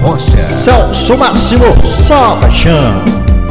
Arrocha. Celso Máximo, só paixão.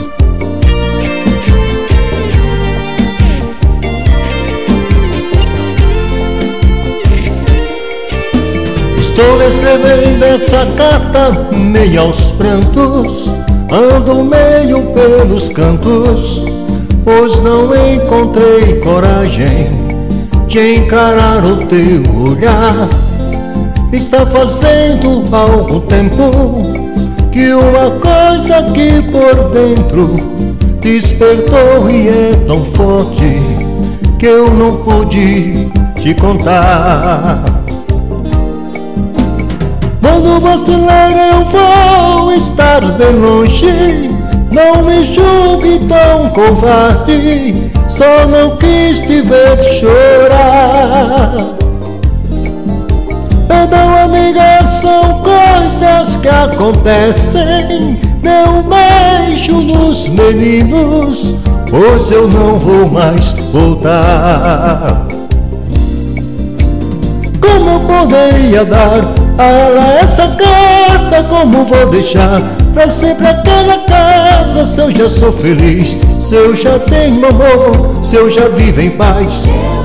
Estou escrevendo essa carta meio aos prantos, ando meio pelos cantos, pois não encontrei coragem de encarar o teu olhar. Está fazendo algum tempo que uma coisa aqui por dentro despertou e é tão forte que eu não pude te contar. Quando vacilar eu vou estar bem longe, não me julgue tão covarde, só não quis te ver chorar. Perdão, amiga, são coisas que acontecem, dê um beijo nos meninos, pois eu não vou mais voltar. Como eu poderia dar a ela essa carta, como vou deixar pra sempre aquela casa, se eu já sou feliz, se eu já tenho amor, se eu já vivo em paz.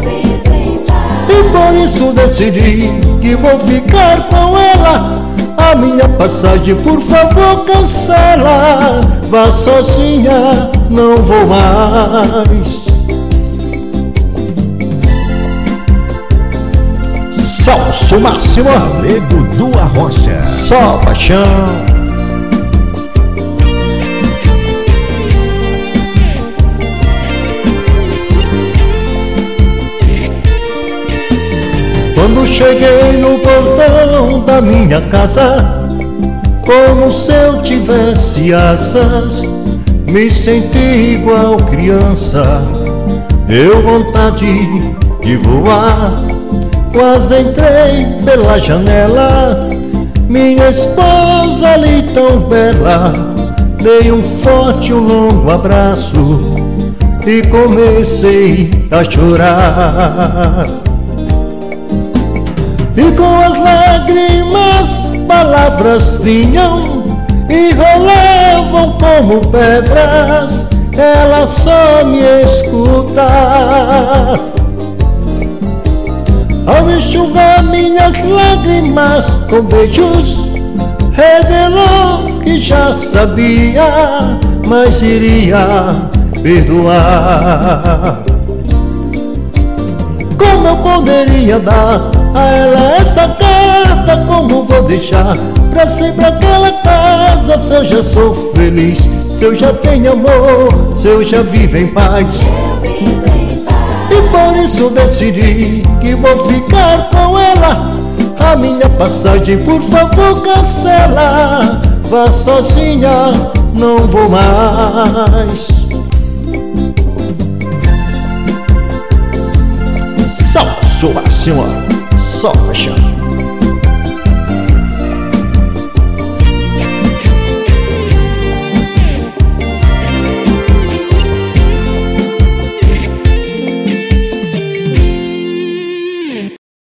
E por isso decidi que vou ficar com ela. A minha passagem por favor cancela, vá sozinha, não vou mais. Celso Máximo, Galego do Arrocha. só paixão. Quando cheguei no portão da minha casa, como se eu tivesse asas, me senti igual criança, deu vontade de voar. Quase entrei pela janela, minha esposa ali tão bela, dei um forte, um longo abraço e comecei a chorar. E com as lágrimas palavras vinham e rolavam como pedras, ela só me escuta. Ao enxugar minhas lágrimas com beijos, revelou que já sabia, mas iria perdoar. Como eu poderia dar a ela esta carta, como vou deixar pra sempre aquela casa, se eu já sou feliz, se eu já tenho amor, se eu já vivo em paz. E por isso decidi que vou ficar com ela. A minha passagem por favor cancela, vá sozinha, não vou mais. Celso Máximo, só paixão.